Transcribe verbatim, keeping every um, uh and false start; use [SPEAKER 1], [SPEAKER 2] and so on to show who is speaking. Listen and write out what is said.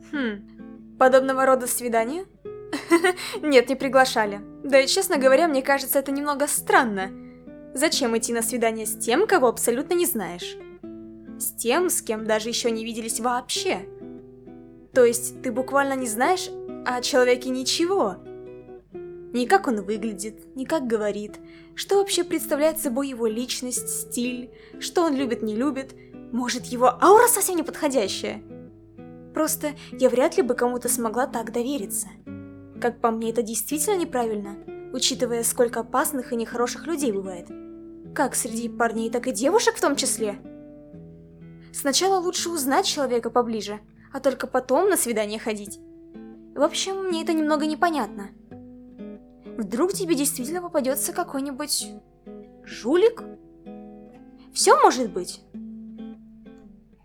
[SPEAKER 1] Хм, подобного рода свидания? Нет, не приглашали. Да и, честно говоря, мне кажется, это немного странно. Зачем идти на свидание с тем, кого абсолютно не знаешь? С тем, с кем даже еще не виделись вообще. То есть, ты буквально не знаешь о человеке ничего. Ни как он выглядит, ни как говорит, что вообще представляет собой его личность, стиль, что он любит, не любит. Может, его аура совсем не подходящая? Просто я вряд ли бы кому-то смогла так довериться. Как по мне, это действительно неправильно, учитывая, сколько опасных и нехороших людей бывает. Как среди парней, так и девушек в том числе. Сначала лучше узнать человека поближе, а только потом на свидание ходить. В общем, мне это немного непонятно. Вдруг тебе действительно попадется какой-нибудь жулик? Все может быть.